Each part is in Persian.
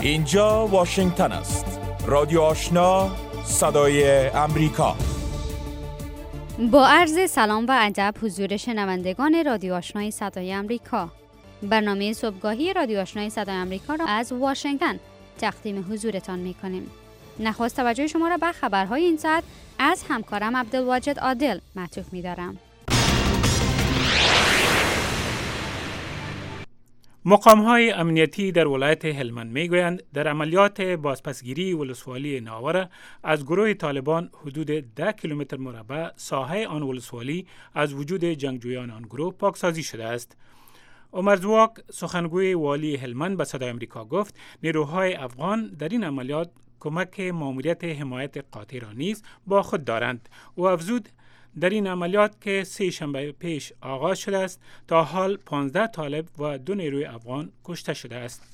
اینجا واشنگتن است. رادیو آشنا، صدای امریکا. با عرض سلام و ادب حضور شنوندگان رادیو آشنای صدای امریکا. برنامه صبحگاهی رادیو آشنای صدای امریکا را از واشنگتن تقدیم حضورتان می‌کنیم. نخست توجه شما را به خبرهای این ساعت از همکارم عبدالواجد عادل معطوف می‌دارم. مقام‌های امنیتی در ولایت هلمند می‌گویند در عملیات بازپسگیری ولسوالی ناوره از گروه طالبان حدود 10 کیلومتر مربع ساحه آن ولسوالی از وجود جنگجویان آن گروه پاکسازی شده است. عمر زواک سخنگوی والی هلمند به صدای آمریکا گفت نیروهای افغان در این عملیات کمک ماموریت حمایت قاطع را نیز با خود دارند. او افزود در این عملیات که 3 شنبه پیش آغاز شده است تا حال 15 طالب و 2 نیروی افغان کشته شده است.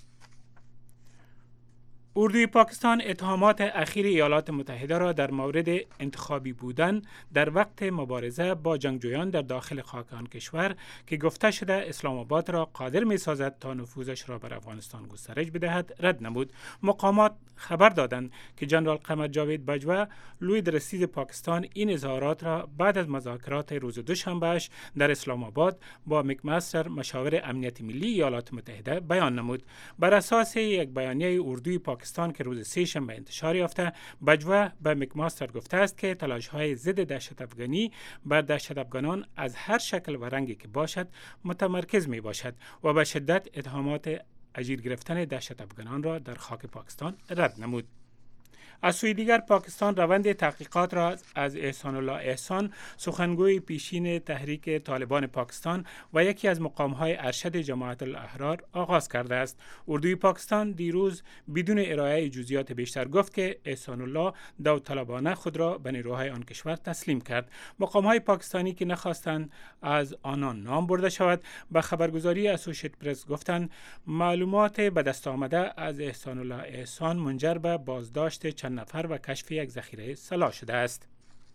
اردوی پاکستان اتهامات اخیر ایالات متحده را در مورد انتخابی بودن در وقت مبارزه با جنگجویان در داخل خاک آن کشور که گفته شده اسلام آباد را قادر می سازد تا نفوذش را بر افغانستان گسترش بدهد رد نمود. مقامات خبر دادند که جنرال قمر جاوید باجوه لوی درستیز پاکستان این اظهارات را بعد از مذاکرات روز دوشنبهش در اسلام آباد با مکماستر مشاور امنیت ملی ایالات متحده بیان نمود. بر اساس یک بیانیه اردوی پاکستان که روز 3 شنبه انتشار یافته، باجوه به مکماستر گفته است که تلاش‌های ضد دهشت افغانی بر دهشت افغانان از هر شکل و رنگی که باشد متمرکز می باشد و به شدت اتهامات اجیر گرفتن دهشت افغانان را در خاک پاکستان رد نمود. از سوی دیگر پاکستان روند تحقیقات را از احسان الله احسان سخنگوی پیشین تحریک طالبان پاکستان و یکی از مقام‌های ارشد جماعت الاحرار آغاز کرده است. اردوی پاکستان دیروز بدون ارائه جزئیات بیشتر گفت که احسان الله داوطلبانه خود را به نیروهای آن کشور تسلیم کرد. مقام‌های پاکستانی که نخواستند از آنان نام برده شود به خبرگزاری اسوشییتد پرس گفتند معلومات به دست آمده از احسان الله احسان منجر به بازداشت نفر و کشف یک ذخیره سلاح شده است.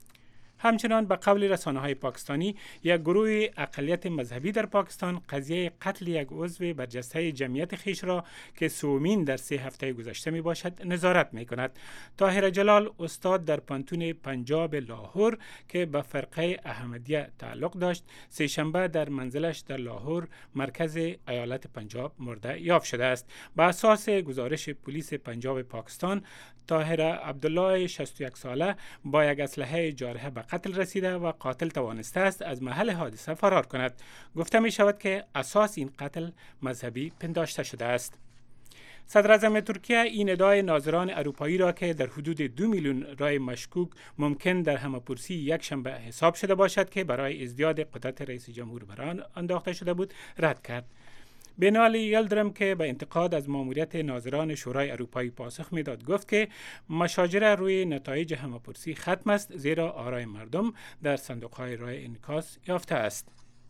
همچنان به قول رسانه‌های پاکستانی یک گروه اقلیت مذهبی در پاکستان قضیه قتل یک عضو برجسته جمعیت خویش را که سومین در 3 هفته گذشته می باشد نظارت می کند. طاهر جلال استاد در پانتون پنجاب لاهور که به فرقه احمدیه تعلق داشت 3 شنبه در منزلش در لاهور مرکز ایالت پنجاب مرده یافت شده است. به اساس گزارش پلیس پنجاب پاکستان طاهر عبدالله 61 ساله با یک اسلحه جارحه به قتل رسیده و قاتل توانسته است از محل حادثه فرار کند. گفته می شود که اساس این قتل مذهبی پنداشته شده است. صدر اعظم ترکیه این ادعای ناظران اروپایی را که در حدود 2 میلیون رای مشکوک ممکن در همه‌پرسی یک شنبه حساب شده باشد که برای ازدیاد قدرت رئیس جمهور بران انداخته شده بود رد کرد. بینالی یلدرم که به انتقاد از ماموریت ناظران شورای اروپایی پاسخ میداد گفت که مشاجره روی نتایج همه‌پرسی ختم است زیرا آرای مردم در صندوق‌های رای انعکاس یافته است.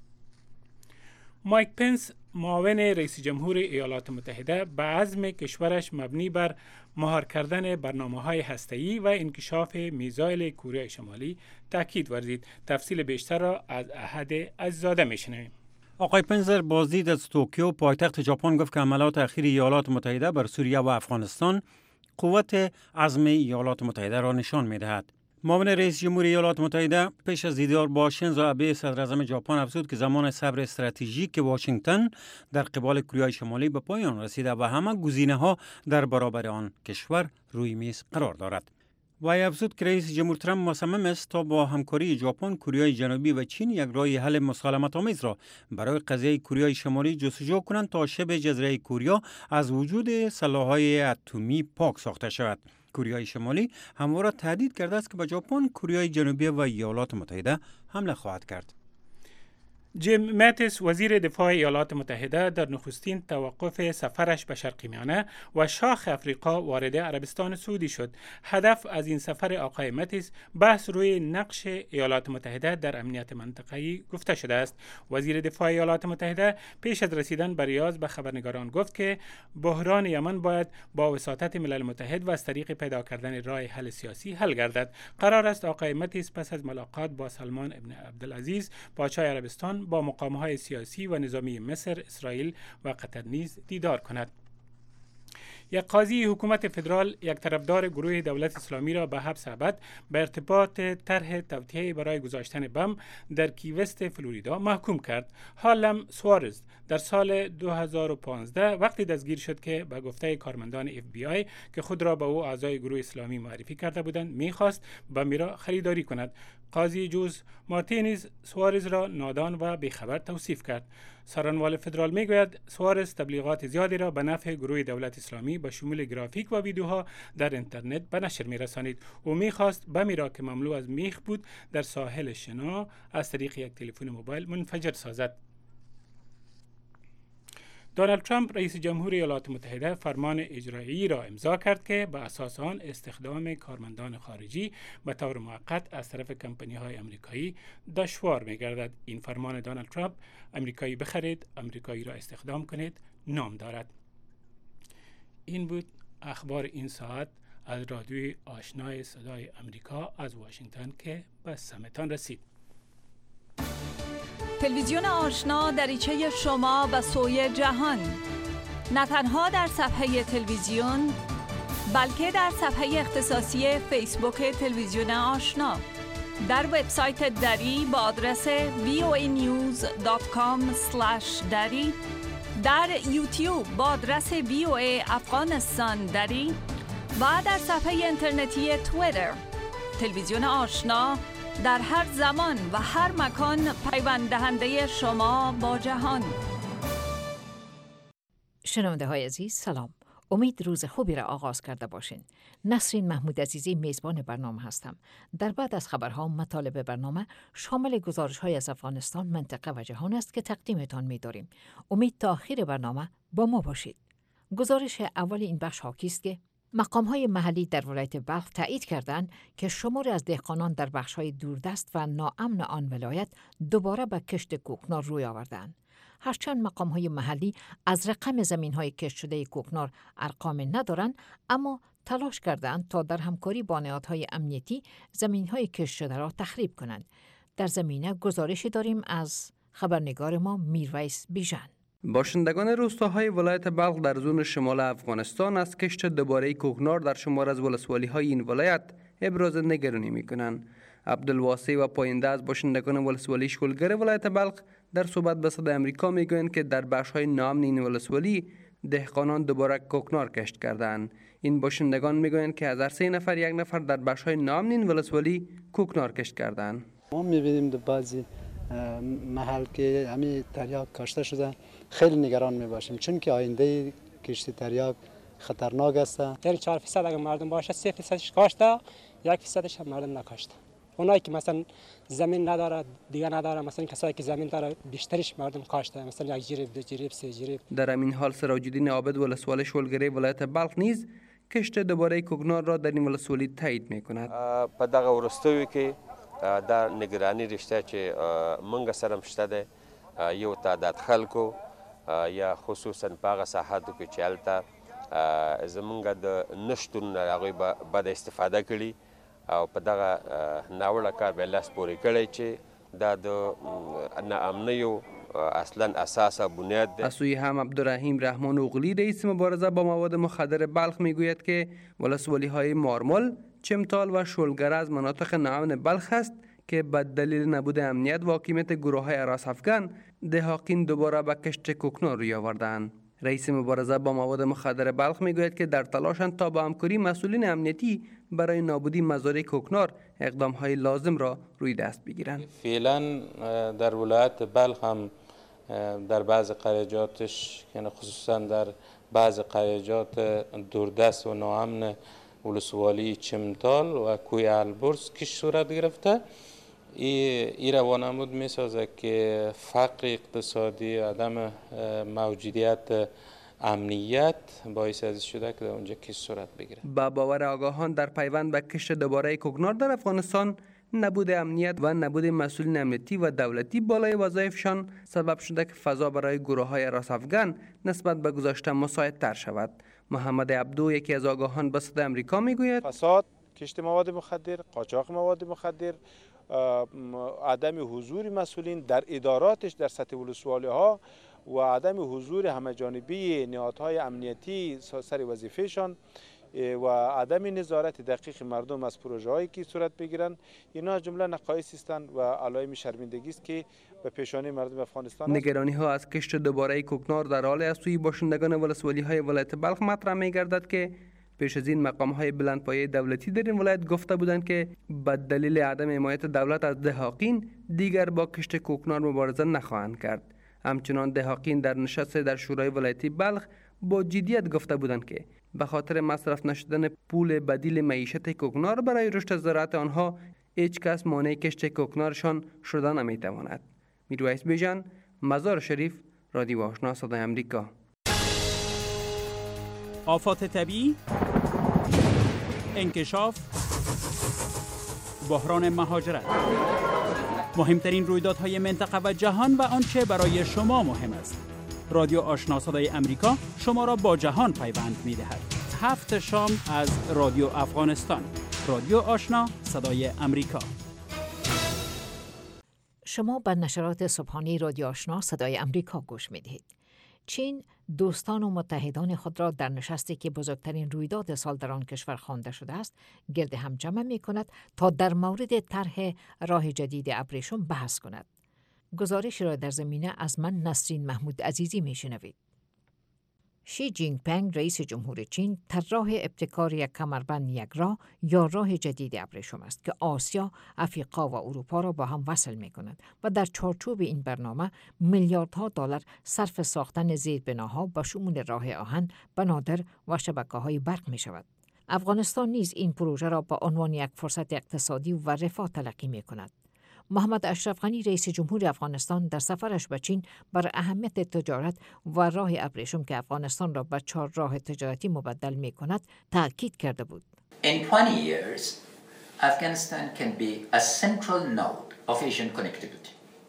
مایک پنس معاون رئیس جمهور ایالات متحده به عزم کشورش مبنی بر مهار کردن برنامه‌های هسته‌ای و انکشاف میزایل کره شمالی تاکید ورزید. تفصیل بیشتر را از احد عزیزاده میشنویم. آقای پنزر بازدید از توکیو پایتخت ژاپن گفت که حملات اخیر ایالات متحده بر سوریه و افغانستان قوت عزم ایالات متحده را نشان می‌دهد. معاون رئیس جمهور ایالات متحده پیش از دیدار با شینزو آبه صدر اعظم ژاپن افزود که زمان صبر استراتژیک واشنگتن در قبال کره شمالی به پایان رسیده و همه گزینه‌ها در برابر آن کشور روی میز قرار دارد. و افزود که رئیس جمهور ترامپ مصمم است تا با همکاری ژاپن، کره جنوبی و چین یک راه حل مسالمت‌آمیز را برای قضیه کره شمالی جستجو کنند تا شبه جزیره کره از وجود سلاح‌های اتمی پاک ساخته شود. کره شمالی همواره تهدید کرده است که به ژاپن، کره جنوبی و ایالات متحده حمله خواهد کرد. جیم ماتیس وزیر دفاع ایالات متحده در نخستین توقف سفرش به شرق میانه و شاخ افریقا وارد عربستان سعودی شد. هدف از این سفر آقای ماتیس بحث روی نقش ایالات متحده در امنیت منطقه‌ای گفته شده است. وزیر دفاع ایالات متحده پیش از رسیدن به ریاض به خبرنگاران گفت که بحران یمن باید با وساطت ملل متحد و از طریق پیدا کردن راه حل سیاسی حل گردد. قرار است آقای ماتیس پس از ملاقات با سلمان ابن عبدالعزیز پادشاه عربستان با مقام‌های سیاسی و نظامی مصر، اسرائیل و قطر نیز دیدار کند. یک قاضی حکومت فدرال یک طرفدار گروه دولت اسلامی را به حبس ابد به ارتباط طرح توطئه برای گذاشتن بم در کیوست فلوریدا محکوم کرد. هارلم سوارز در سال 2015 وقتی دستگیر شد که به گفته کارمندان FBI که خود را به او اعضای گروه اسلامی معرفی کرده بودند می‌خواست بمی را خریداری کند. قاضی جوز مارتینز سوارز را نادان و بیخبر توصیف کرد. سرانوال فدرال میگوید سوارز تبلیغات زیادی را به نفع گروه دولت اسلامی به شمول گرافیک و ویدیوها در اینترنت به نشر میرسانید. او میخواست بمی را که مملو از میخ بود در ساحل شنا از طریق یک تلفن موبایل منفجر سازد. دونالد ترامپ رئیس جمهور ایالات متحده فرمان اجرایی را امضا کرد که به اساس آن استخدام کارمندان خارجی به طور موقت از طرف کمپانی‌های آمریکایی دشوار می‌گردد. این فرمان دونالد ترامپ آمریکایی بخرید، آمریکایی را استخدام کنید نام دارد. این بود اخبار این ساعت از رادیوی آشنای صدای آمریکا از واشنگتن که به سمتان رسید. تلویزیون آشنا دریچه شما به سوی جهان، نه تنها در صفحه تلویزیون بلکه در صفحه اختصاصی فیسبوک تلویزیون آشنا، در وبسایت دری با آدرس voanews.com/dari، در یوتیوب با آدرس VOA افغانستان دری و در صفحه اینترنتی توییتر. تلویزیون آشنا در هر زمان و هر مکان پیوند دهنده شما با جهان. شنونده های عزیز سلام. امید روز خوبی را آغاز کرده باشین. نسرین محمود عزیزی میزبان برنامه هستم. در بعد از خبرها مطالب برنامه شامل گزارش های از افغانستان، منطقه و جهان است که تقدیمتان می داریم. امید تا آخر برنامه با ما باشید. گزارش اول این بخش حاکی است که مقام‌های محلی در ولایت بلخ تایید کردند که شماری از دهقانان در بخش‌های دوردست و ناامن آن ولایت دوباره به کشت کوکنار روی آوردند. هرچند مقام‌های محلی از رقم زمین‌های کشت شده کوکنار ارقام ندارند، اما تلاش کردند تا در همکاری با نهادهای امنیتی زمین‌های کشت شده را تخریب کنند. در زمینه گزارشی داریم از خبرنگار ما میرویس بیژن. باشندگان روستاهای ولایت بلخ در زون شمال افغانستان از کشت دوباره کوکنار در شمار از ولسوالی‌های این ولایت ابراز نگرانی می‌کنند. عبدالواسع و پاینده از باشندگان ولسوالی شکلگر ولایت بلخ در صحبت به صدای آمریکا میگویند که در بخش‌های ناامن این ولسوالی دهقانان دوباره کوکنار کشت کردند. این باشندگان میگویند که از هر 3 نفر یک نفر در بخش‌های ناامن این ولسوالی کوکنار کشت کردند. ما می‌بینیم در بعضی محل که همین تریاک کاشته شده خیلی نگران میباشیم، چون که آینده کشتی تریاک خطرناک است. یعنی 4% اگر مردم باشه 3%ش کاشته، 1%ش هم مردم نکاشته. اونایی که مثلا زمین نداره دیگه نداره، مثلا کسایی که زمین داره بیشترش مردم کاشته، مثلا 1 جریب 2 جریب 3 جریب. در همین حال سراج‌الدین عابد ولسوالی شولگری ولایت بلخ نیز کشت دوباره کوکنار را در این ولسوالی تایید میکند. په دغه ورستوي کې دا نگرانی رشته چې منګ سره مشته ده یو تعداد خلکو یا خصوصا په هغه ساحاتو کې چې هلته زمونږ د نشتون هغوی به بده استفاده کړي او په دغه ناوړه کار به لاس پورې کړی چې دا د ناامنیو اصلا اساس بنیاد ده. از سوی هم عبدالرحیم رحمان اوغلی رئیس مبارزه با مواد مخدر بلخ میگوید که ولسوالی‌های مارمل، چمتال و شولگر از مناطق ناامن بلخ است که به دلیل نبود امنیت و حاکمیت گروه‌های اراس افغان دهقان دوباره به کشت کوکنار روی آوردند. رئیس مبارزه با مواد مخدر بلخ میگوید که در تلاشند تا با همکاری مسئولین امنیتی برای نابودی مزارع کوکنار اقدام‌های لازم را روی دست بگیرند. فعلا در ولایت بلخ هم در بعض قریجاتش، یعنی خصوصا در بعض قریجات دوردست و ناامن ولسوالی چمتال و کوی البرز کش صورت گرفته، این روانمود می سازه که فقر اقتصادی، عدم موجودیت امنیت باعث از شده که در اونجا کش صورت بگیره. با باور آگاهان در پیوند به کشت دوباره کوکنار در افغانستان، نبود امنیت و نبود مسئولین امنیتی و دولتی بالای وظایفشان سبب شده که فضا برای گروه‌های اراس افغان نسبت به گذشته مساعدتر شود. محمد عبدو یکی از آگاهان به صدای آمریکا میگوید فساد، کشت مواد مخدر، قاچاق مواد مخدر، عدم حضور مسئولین در اداراتش در سطح ولسوالی ها و عدم حضور همه‌جانبی نهادهای امنیتی سر وظیفهشان و عدم نظارت دقیق مردم از پروژه‌هایی که صورت بگیرند، اینا جمله نقایص هستند و علائم شرمندگی است که به پیشانی مردم افغانستان است. نگرانی ها از کشت دوباره کوکنار در حال از سوی باشندگان ولسوالی های ولایت بلخ مطرح می گردد که پیش از این مقام های بلندپایه دولتی در این ولایت گفته بودند که به دلیل عدم حمایت دولت از دهاقین دیگر با کشت کوکنار مبارزه نخواهند کرد. همچنان دهاقین در نشست در شورای ولایتی بلخ با جدیت گفته بودند که به خاطر مصرف نشدن پول بدیل معیشت کوکنار برای رشد زراعت آنها هیچ کس مانع کشت کوکنارشان شده نمیتواند. میرویس بیژن، مزار شریف، رادیو آشنا صدای امریکا. آفات طبیعی، انکشاف، بحران مهاجرت، مهمترین رویدادهای منطقه و جهان و آنچه برای شما مهم است. رادیو آشنا صدای امریکا شما را با جهان پیوند می‌دهد. 7 شام از رادیو افغانستان. رادیو آشنا صدای امریکا. شما به نشرات صبحانه رادیو آشنا صدای امریکا گوش می‌دهید. چین دوستان و متحدان خود را در نشستی که بزرگترین رویداد سال در آن کشور خوانده شده است گرد هم جمع می‌کند تا در مورد طرح راه جدید ابریشم بحث کند. گزارش را در زمینه از من نسرین محمود عزیزی میشنوید. شی جینگ پنگ رئیس جمهور چین طراح ابتکار یک کمربند یک راه یا راه جدید ابریشم است که آسیا، افریقا و اروپا را با هم وصل می کند و در چارچوب این برنامه میلیاردها دلار صرف ساختن زیربناها با شمول راه آهن، بنادر و شبکه‌های برق می شود. افغانستان نیز این پروژه را با عنوان یک فرصت اقتصادی و رفاه تلقی می کند. محمد اشرف غنی رئیس جمهور افغانستان در سفرش به چین بر اهمیت تجارت و راه ابریشم که افغانستان را به 4 راه تجارتی مبدل می کند تاکید کرده بود. In 20 years, Afghanistan can be a central node of Asian connectivity.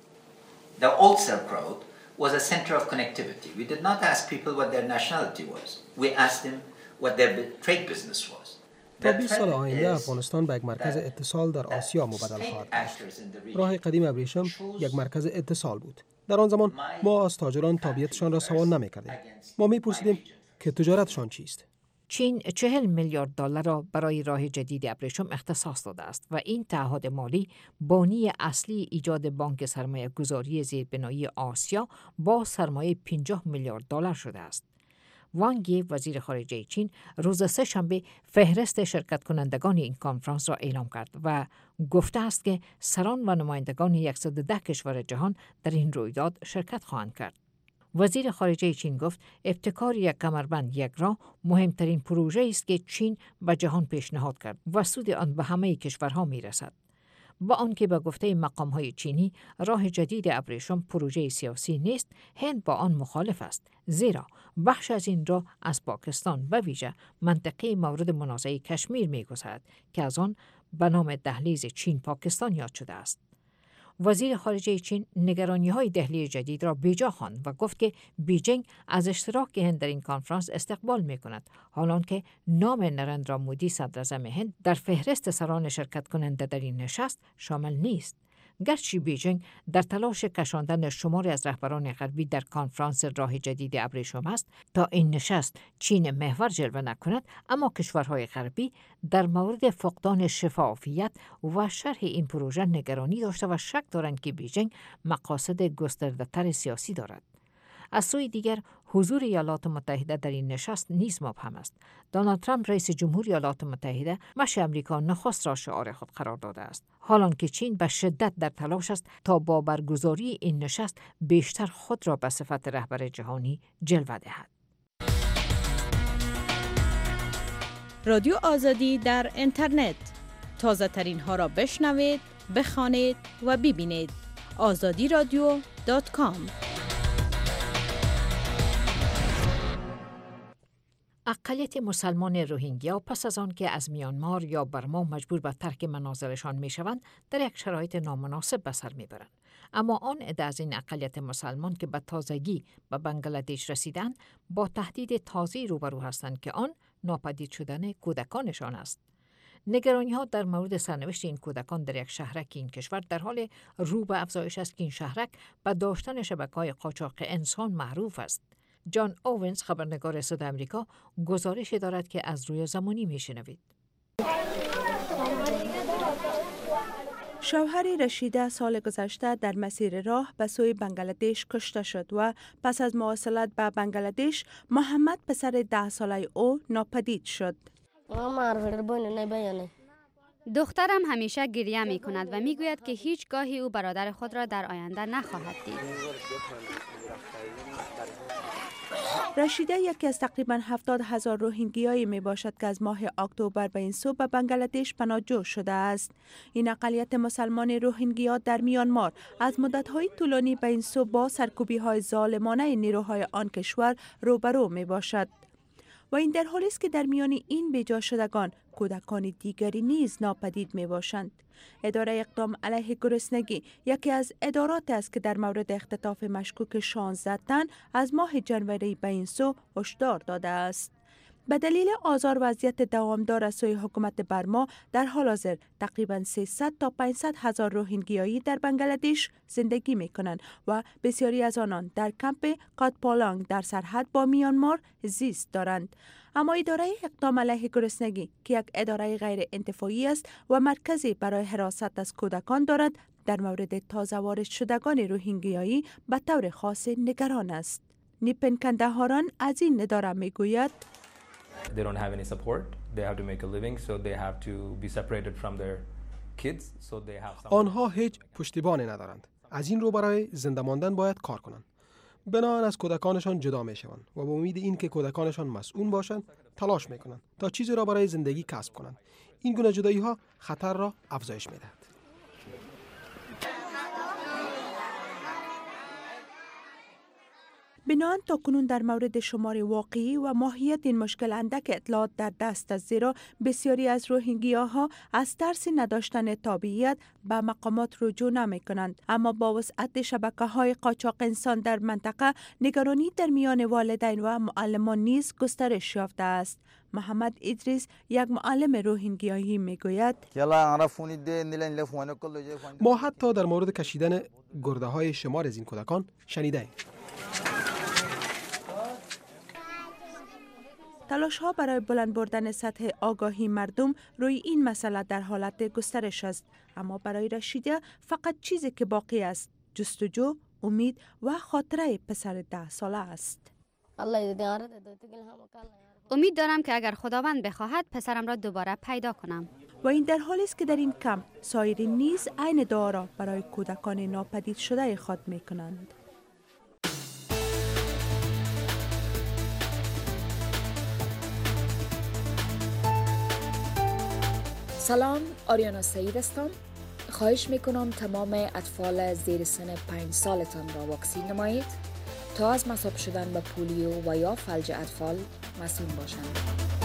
The old Silk Road was a center of connectivity. We did not ask people what their nationality was. We asked them what their trade business was. تا 20 سال آینده افغانستان به یک مرکز اتصال در آسیا مبدل خواهد شد. راه قدیم ابریشم یک مرکز اتصال بود. در آن زمان ما از تاجران تابعیتشان را سوال نمی‌کردیم. ما می‌پرسیدیم که تجارتشان چیست. چین 40 میلیارد دلار را برای راه جدید ابریشم اختصاص داده است و این تعهد مالی بانی اصلی ایجاد بانک سرمایه گذاری زیربنایی آسیا با سرمایه 50 میلیارد دلار شده است. وانگ یی وزیر خارجه چین روز سه‌شنبه فهرست شرکت کنندگان این کنفرانس را اعلام کرد و گفته است که سران و نمایندگان 110 کشور جهان در این رویداد شرکت خواهند کرد. وزیر خارجه چین گفت ابتکار یک کمربند یک راه مهمترین پروژه است که چین به جهان پیشنهاد کرد و سود آن به همه کشورها میرسد. با آنکه به گفته مقام‌های چینی راه جدید ابریشم پروژه سیاسی نیست، هند با آن مخالف است، زیرا بخش از این راه از پاکستان و ویژه منطقه مورد منازعه کشمیر می‌گذرد که از آن به نام دهلیز چین پاکستان یاد شده است. وزیر خارجه چین نگرانی‌های دهلیز جدید را بیجا خواند و گفت که بیجینگ از اشتراک هند در این کنفرانس استقبال می‌کند، حالانکه نام نرندرا مودی صدراعظم هند در فهرست سران شرکت کننده در این نشست شامل نیست. گرچه بیجینگ در تلاش کشاندن شماری از رهبران غربی در کنفرانس راه جدید ابریشم است تا این نشست چین محور جلوه نکند، اما کشورهای غربی در مورد فقدان شفافیت و شرح این پروژه نگرانی داشته و شک دارند که بیجینگ مقاصد گسترده‌تر سیاسی دارد. از سوی دیگر حضور ایالات متحده در این نشست نیز مبهم است. دونالد ترامپ رئیس جمهور ایالات متحده مشی امریکا نخست را شعار خود قرار داده است، حالانکه چین به شدت در تلاش است تا با برگزاری این نشست بیشتر خود را به صفت رهبر جهانی جلوه دهد. رادیو آزادی در اینترنت، تازه ترین ها را بشنوید، بخوانید و ببینید. azadiradio.com. اقلیت مسلمان روهینگیا پس از آن که از میانمار یا برما مجبور به ترک منازلشان میشوند در یک شرایط نامناسب به سر میبرند. اما آن عده از این اقلیت مسلمان که به تازگی به بنگلادش رسیدند با تهدید تازه‌ای روبرو هستند که آن ناپدید شدن کودکانشان است. نگرانی‌ها در مورد سرنوشت این کودکان در یک شهرک این کشور در حال رو به افزایش است که این شهرک به داشتن شبکه‌های قاچاق انسان معروف است. جان اوونز، خبرنگار صدای آمریکا، گزارشی دارد که از روی زمانی میشنوید. شوهر رشیده سال گذشته در مسیر راه به سوی بنگلادش کشته شد و پس از مواصلت به بنگلادش محمد پسر 10 ساله او ناپدید شد. دخترم همیشه گریه می کند و می گوید که هیچ گاهی او برادر خود را در آینده نخواهد دید. رشیده یکی از تقریباً 70,000 روهینگیایی می باشد که از ماه اکتبر به این سو به بنگلادش پناهجو شده است. این اقلیت مسلمان روهینگیا در میانمار از مدت‌های طولانی به این سو با سرکوبی‌های ظالمانه نیروهای آن کشور روبرو می باشد. و این در حالی است که در میان این بیجا شدگان کودکان دیگری نیز ناپدید می باشند. اداره اقدام علیه گرسنگی یکی از ادارات است که در مورد اختطاف مشکوک 16 تن از ماه جنوری به این سو هشدار داده است. به دلیل آزار و اذیت دوامدار از سوی حکومت برما در حال حاضر تقریباً 300 تا 500 هزار روهینگیایی در بنگلادش زندگی می کنند و بسیاری از آنان در کمپ کاتپالانگ در سرحد با میانمار زیست دارند. اما اداره اقدام علیه گرسنگی که یک اداره غیر انتفاعی است و مرکزی برای حراست از کودکان دارد، در مورد تازه وارد شدگان روهینگیایی به طور خاص نگران است. نیپن کندهاران از این اداره می گوید They don't have any support. They have to make a living, so they have to be separated from their kids. So they have some... آنها هیچ پشتیبانی ندارند. از این رو برای زنده ماندن باید کار کنند. بنابراین از کودکانشان جدا می شوند و با امید این که کودکانشان مسئول باشند تلاش می کنند تا چیزی را برای زندگی کسب کنند. این گونه جدایی ها خطر را افزایش می دهد. بنابراین تاکنون در مورد شمار واقعی و ماهیت این مشکل اندک اطلاعات در دست است، زیرا بسیاری از روهینگیاها از ترس نداشتن تابعیت به مقامات رجوع نمی کنند. اما با وسعت شبکه‌های قاچاق انسان در منطقه، نگرانی در میان والدین و معلمان نیز گسترش یافته است. محمد ادریس، یک معلم روهینگیایی، میگوید ما حتی در مورد کشیدن گرده های شمار از این کودکان شنیده ایم. تلاش ها برای بلند بردن سطح آگاهی مردم روی این مسئله در حالت گسترش است، اما برای رشیده فقط چیزی که باقی است جستجو، امید و خاطره پسر 10 ساله است. امید دارم که اگر خداوند بخواهد پسرم را دوباره پیدا کنم. و این در حالی است که در این کمپ سایرین نیز عین دعا را برای کودکان ناپدید شده خود می کنند. سلام، آریانا سعید هستم. خواهش میکنم تمام اطفال زیر سن 5 سالتان را واکسین نمایید تا از مصاب شدن به پولیو و یا فلج اطفال مسئول باشند.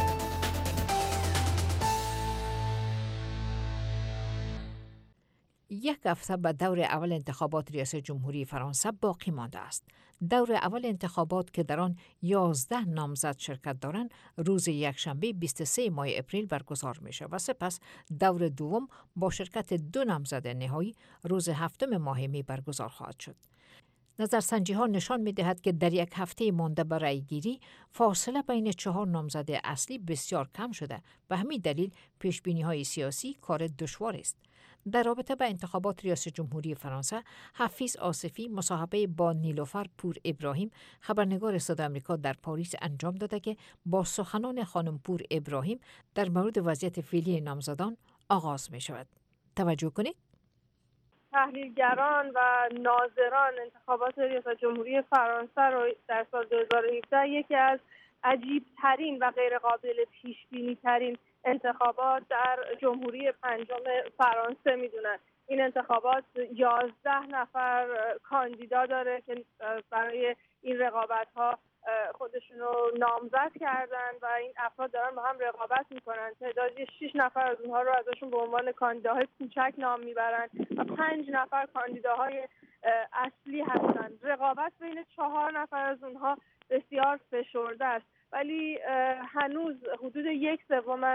یک هفته به دور اول انتخابات ریاست جمهوری فرانسه باقی مانده است. دور اول انتخابات که در آن 11 نامزد شرکت دارند روز یکشنبه 23 ماه اپریل برگزار می شود و سپس دور دوم با شرکت 2 نامزد نهایی روز 7 ماه می برگزار خواهد شد. نظرسنجی ها نشان می دهد که در یک هفته مانده به رای گیری فاصله بین 4 نامزد اصلی بسیار کم شده و همین دلیل پیش بینی های سیاسی کار دشوار است. در رابطه با انتخابات ریاست جمهوری فرانسه، حفیظ آصفی مصاحبه با نیلوفر پور ابراهیم خبرنگار صدای آمریکا در پاریس انجام داده که با سخنان خانم پور ابراهیم در مورد وضعیت فعلی نامزدان آغاز می شود. توجه کنید. تحلیلگران و ناظران انتخابات ریاست جمهوری فرانسه رو در سال 2017 یکی از عجیب ترین و غیر قابل پیش بینی ترین انتخابات در جمهوری پنجم فرانسه میدونن. این انتخابات 11 نفر کاندیدا داره که برای این رقابت ها خودشون رو نامزد کردن و این افراد دارن با هم رقابت میکنن. تعدادی 6 نفر از اونها رو ازشون به عنوان کاندیداهای کوچک نام میبرن و 5 نفر کاندیداهای اصلی هستن. رقابت بین 4 نفر از اونها بسیار فشرده است، ولی هنوز حدود 1/3 از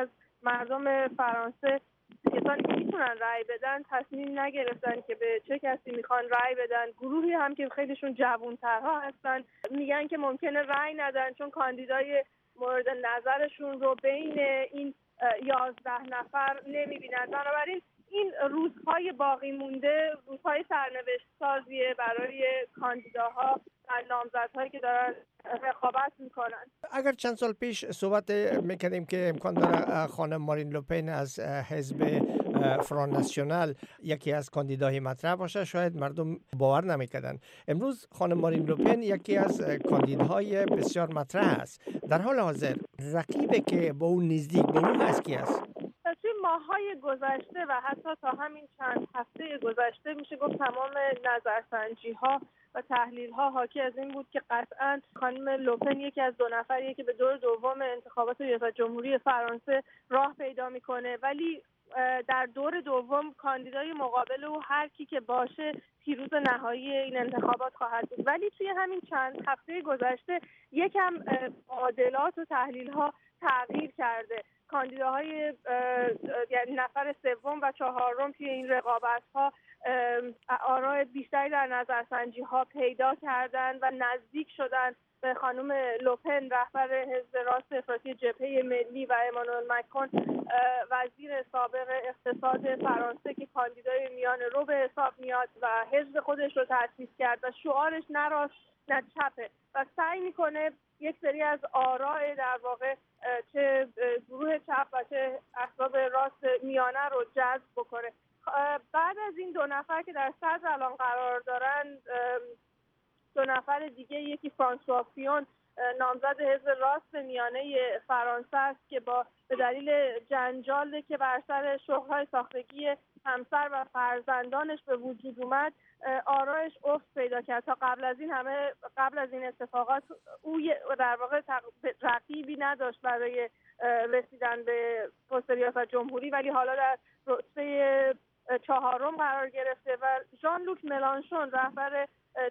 مردم فرانسه، کسانی که میتونن رأی بدن، تصمیم نگرفتن که به چه کسی میخوان رأی بدن. گروهی هم که خیلیشون جوانترها هستن میگن که ممکنه رأی ندن چون کاندیدای مورد نظرشون رو بین این 11 نفر نمیبینن. بنابراین این روزهای باقی مونده روزهای سرنوشت سازیه برای کاندیداها و نامزدهایی که دارن رقابت میکنن. اگر چند سال پیش صحبت میکردیم که امکان داره خانم مارین لوپن از حزب فران ناسیونال یکی از کاندیداهای مطرح باشه، شاید مردم باور نمیکردن. امروز خانم مارین لوپن یکی از کاندیداهای بسیار مطرح است. در حال حاضر رقیبی که با اون نزدیک به اون هست کی است؟ توی ماه‌های گذشته و حتی تا همین چند هفته گذشته میشه گفت تمام نظرسنجی‌ها و تحلیل‌ها حاکی از این بود که قطعاً خانم لوپن یکی از 2 نفریه که به دور دوم انتخابات ریاست جمهوری فرانسه راه پیدا میکنه، ولی در دور دوم کاندیدای مقابل او هر کی که باشه پیروز نهایی این انتخابات خواهد بود. ولی توی همین چند هفته گذشته یکم معادلات و تحلیل‌ها تغییر کرده. کاندیداهای یعنی نفر سوم و چهارم توی این رقابت‌ها آراء بیشتری در نظرسنجی‌ها پیدا کردن و نزدیک شدن به خانم لوپن، رهبر حزب راست افراطی جبهه ملی، و امانوئل مکرون، وزیر سابق اقتصاد فرانسه که کاندیدای میان رو به حساب میاد و حزب خودش رو تأسیس کرد و شعارش نه راست نه چپه و سعی میکنه یک سری از آراء در واقع چه گروه چپ و چه احزاب راست میانه رو جذب بکنه. بعد از این 2 نفر که در صدر الان قرار دارن، 2 نفر دیگه، یکی فرانسوا فیون نامزد حزب راست میانه فرانسه است که به دلیل جنجالی که بر سر شغل‌های ساختگی همسر و فرزندانش به وجود اومد آرایش افت پیدا کرد. تا قبل از این اتفاقات او در واقع رقیبی نداشت برای رسیدن به پست ریاست جمهوری، ولی حالا در رتبه 4 قرار گرفته و ژان لوک ملانشون، رهبر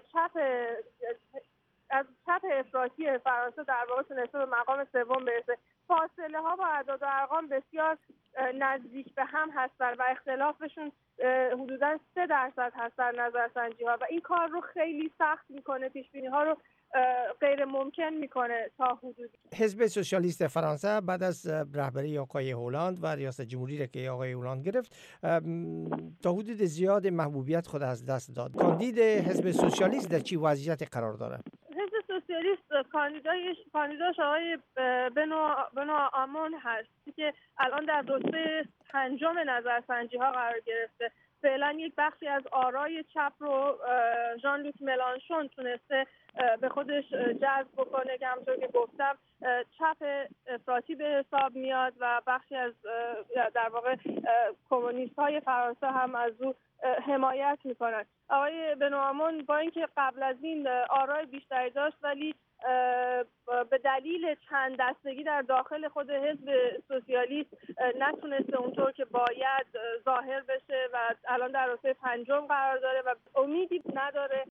از چپ افراطی فرانسه، در واقع تونسته به مقام 3 برسه. فاصله ها با اعداد و ارقام بسیار نزدیک به هم هستن و اختلافشون حدوداً 3% هست در نظرسنجی ها و این کار رو خیلی سخت میکنه، پیش بینی ها رو غیر ممکن میکنه تا حدودی. حزب سوسیالیست فرانسه بعد از رهبری آقای هولند و ریاست جمهوری را که آقای هولند گرفت تا حدود زیاد محبوبیت خود از دست داد. کاندید حزب سوسیالیست در چی وضعیتی قرار داره؟ حزب سوسیالیست کاندیداش آقای بنو آمون هست که الان در رتبه 5 نظرسنجی ها قرار گرفته. فعلا یک بخشی از آرای چپ رو ژان لوک ملانشون تونسته به خودش جذب بکنه که همونطور که گفتم چپ افراطی به حساب میاد و بخشی از در واقع کمونیست های فرانسه هم از او حمایت میکنن. آقای بنوامون با اینکه قبل از این آرای بیشتری داشت ولی به دلیل چند دستگی در داخل خود حزب سوسیالیست نتونسته اونطور که باید ظاهر بشه و الان در رتبه 5 قرار داره و امیدی نداره.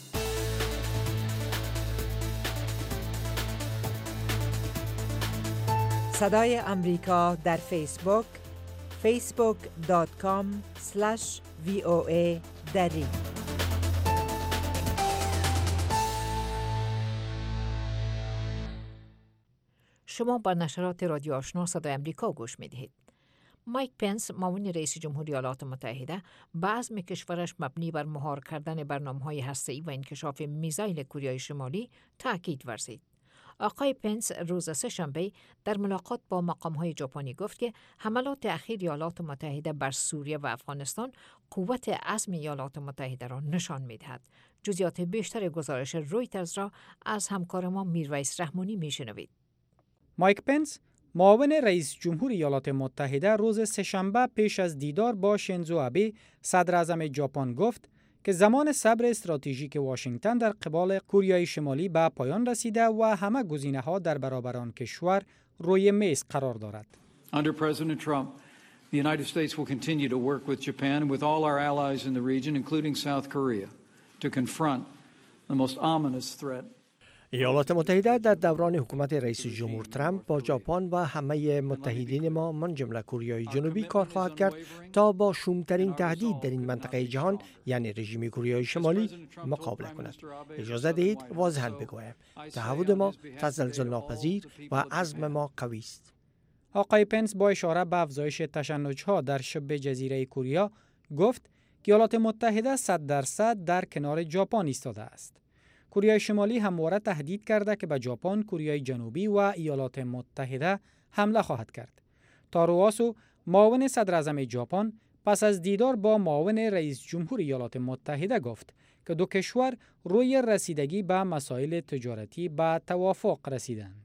صدای امریکا در فیسبوک facebook.com/VOA دری. شما با نشرات رادیو آشنا صدای امریکا گوش می‌دهید. مایک پنس، معاون رئیس جمهوری ایالات متحده، به عزم کشورش مبنی بر مهار کردن برنامه‌های هسته‌ای و انکشاف میزایل کوریای شمالی تاکید ورزید. آقای پنس روز سه‌شنبه در ملاقات با مقام‌های ژاپنی گفت که حملات اخیر ایالات متحده بر سوریه و افغانستان قوت عزم ایالات متحده را نشان می‌دهد. جزئیات بیشتر گزارش رویترز را از همکار ما میرویس رحمانی می‌شنوید. مایک پنس، معاون رئیس جمهور ایالات متحده، روز سه‌شنبه پیش از دیدار با شینزو آبه، صدر اعظم ژاپن، گفت که زمان صبر استراتژیک واشنگتن در قبال کوریای شمالی به پایان رسیده و همه گزینه‌ها در برابر آن کشور روی میز قرار دارد. Under President Trump, the United States will continue to work with Japan and with all our allies in the region, including South Korea, to confront the most ominous threat. ایالات متحده در دوران حکومت رئیس جمهور ترامپ با ژاپن و همه متحدین ما من جمله کوریای جنوبی کار خواهد کرد تا با شومترین تهدید در این منطقه جهان یعنی رژیم کوریای شمالی مقابله کند. اجازه دهید واضحاً بگویم تعهد ما تزلزل ناپذیر و عزم ما قوی است. آقای پنس با اشاره به افزایش تشنج‌ها در شبه جزیره کوریا گفت که ایالات متحده 100% در کنار ژاپن ایستاده است. کره شمالی همواره تهدید کرده که به ژاپن، کره جنوبی و ایالات متحده حمله خواهد کرد. تارو آسو، معاون صدر اعظم ژاپن، پس از دیدار با معاون رئیس جمهور ایالات متحده گفت که دو کشور روی رسیدگی به مسائل تجارتی به توافق رسیدند.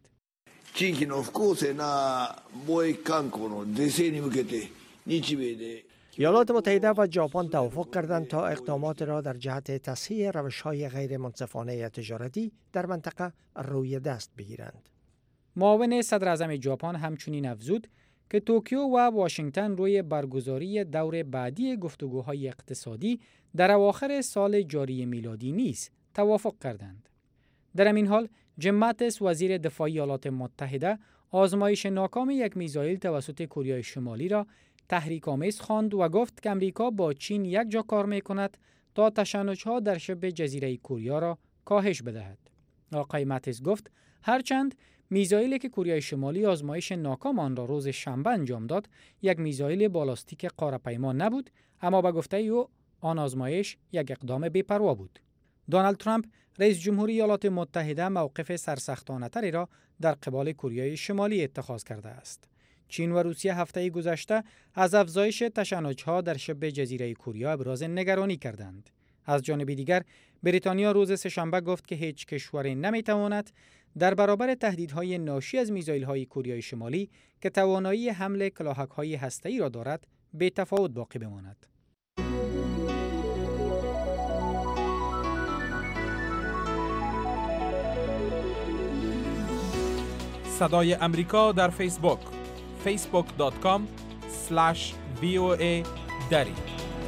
ایالات متحده و ژاپن توافق کردند تا اقدامات را در جهت تصحیح روش‌های غیر منصفانه تجارتی در منطقه روی دست بگیرند. معاون صدر اعظم ژاپن همچنین افزود که توکیو و واشنگتن روی برگزاری دور بعدی گفتگوهای اقتصادی در اواخر سال جاری میلادی نیز توافق کردند. در همین حال جیم ماتیس وزیر دفاع ایالات متحده آزمایش ناکام یک میزایل توسط کره شمالی را تحریک‌آمیز خواند و گفت که امریکا با چین یک جا کار می‌کند تا تشنج‌ها در شبه جزیره کوریا را کاهش بدهد. آقای ماتیس گفت هرچند میزایلی که کره شمالی آزمایش ناکام آن را روز شنبه انجام داد یک میزایل بالاستیک قاره‌پیما نبود، اما به گفته او آن آزمایش یک اقدام بی‌پروا بود. دونالد ترامپ رئیس جمهور ایالات متحده موقف سرسختانه‌تری را در قبال کره شمالی اتخاذ کرده است. چین و روسیه هفته گذشته از افزایش تشنج‌ها در شبه جزیره کوریا ابراز نگرانی کردند. از جانب دیگر بریتانیا روز سه‌شنبه گفت که هیچ کشوری نمی‌تواند در برابر تهدیدهای ناشی از میزایل‌های کوریای شمالی که توانایی حمل کلاهک‌های هسته‌ای را دارد بی تفاوت باقی بماند. صدای امریکا در فیسبوک facebook.com/VOA دری.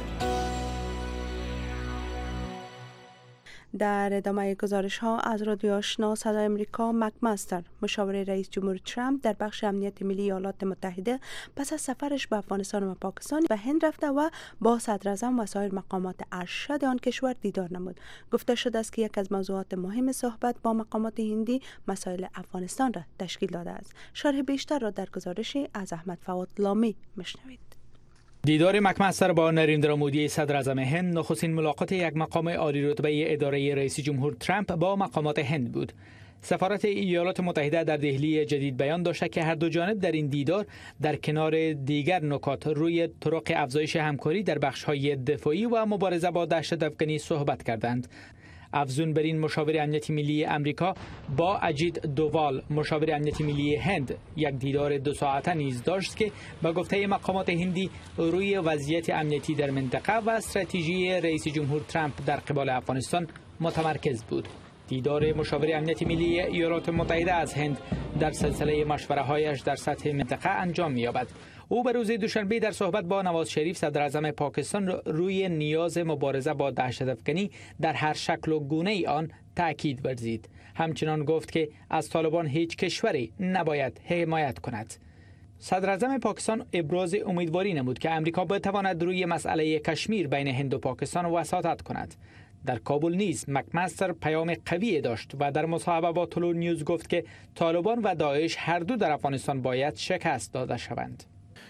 در ادامه گزارش ها از رادیو آشنا صدای امریکا، مکمستر مشاور رئیس جمهور ترامپ در بخش امنیت ملی ایالات متحده پس از سفرش به افغانستان و پاکستان به هند رفته و با صدر اعظم و سایر مقامات ارشد آن کشور دیدار نمود. گفته شده است که یک از موضوعات مهم صحبت با مقامات هندی مسائل افغانستان را تشکیل داده است. شرح بیشتر را در گزارشی از احمد فواد لامی میشنوید. دیدار مکمستر با نریندرا مودی صدر اعظم هند نخستین ملاقات یک مقام عالی رتبه اداره رئیس جمهور ترامپ با مقامات هند بود. سفارت ایالات متحده در دهلی جدید بیان داشته که هر دو جانب در این دیدار در کنار دیگر نکات روی طرق افزایش همکاری در بخش‌های دفاعی و مبارزه با دهشت‌افکنی صحبت کردند. افزون بر این مشاور امنیت ملی امریکا با اجیت دووال مشاور امنیت ملی هند یک دیدار 2 ساعته نیز داشت که به گفته مقامات هندی روی وضعیت امنیتی در منطقه و استراتژی رئیس جمهور ترامپ در قبال افغانستان متمرکز بود. دیدار مشاور امنیت ملی ایالات متحده از هند در سلسله مشوره‌هایش در سطح منطقه انجام می‌یابد. او به روز دوشنبه در صحبت با نواز شریف صدر اعظم پاکستان روی نیاز مبارزه با دهشت‌افکنی در هر شکل و گونه آن تاکید ورزید. همچنان گفت که از طالبان هیچ کشوری نباید حمایت کند. صدر اعظم پاکستان ابراز امیدواری نمود که امریکا بتواند روی مسئله کشمیر بین هند و پاکستان وساطت کند. در کابل نیز مکمستر پیام قوی داشت و در مصاحبه با طلوع نیوز گفت که طالبان و داعش هر دو در افغانستان باید شکست داده شوند.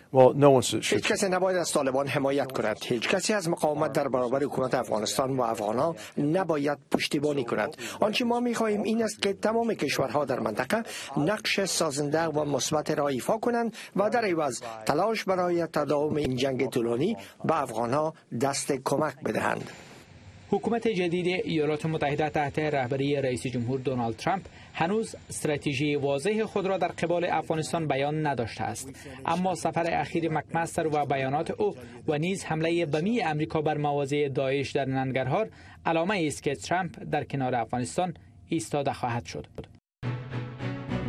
هیچ کسی نباید از طالبان حمایت کند. هیچ کسی از مقاومت در برابر حکومت افغانستان و افغانان نباید پشتیبانی کند. آنچه ما می‌خواهیم این است که تمام کشورها در منطقه نقش سازنده و مثبت را ایفا کنند و در عوض تلاش برای تداوم این جنگ طولانی به افغانها دست کمک بدهند. حکومت جدید ایالات متحده تحت رهبری رئیس جمهور دونالد ترامپ هنوز استراتژی واضح خود را در قبال افغانستان بیان نداشته است، اما سفر اخیر مکمستر و بیانات او و نیز حمله بمی امریکا بر مواضع داعش در ننگرهار علامه است که ترامپ در کنار افغانستان ایستاده خواهد شد.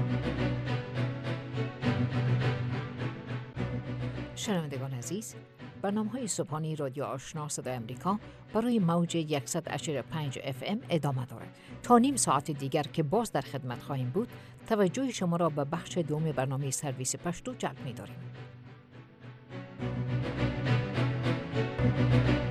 شنوندگان عزیز، برنامه‌های صبحانه رادیو آشنا صدای امریکا برای موج 100.5 FM ادامه دارد. تا نیم ساعت دیگر که باز در خدمت خواهیم بود، توجه شما را به بخش دوم برنامه سرویس پشتو جلب می‌داریم.